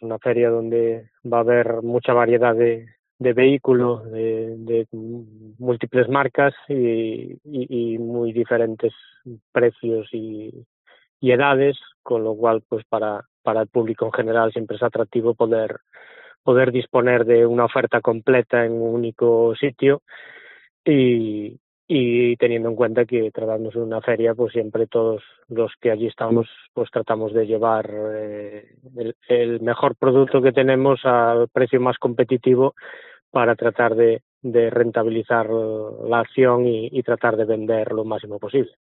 una feria donde va a haber mucha variedad de vehículos, de múltiples marcas y muy diferentes precios y edades, con lo cual pues para el público en general siempre es atractivo poder disponer de una oferta completa en un único sitio y teniendo en cuenta que tratándose de una feria, pues siempre todos los que allí estamos, pues tratamos de llevar el mejor producto que tenemos al precio más competitivo para tratar de rentabilizar la acción y tratar de vender lo máximo posible.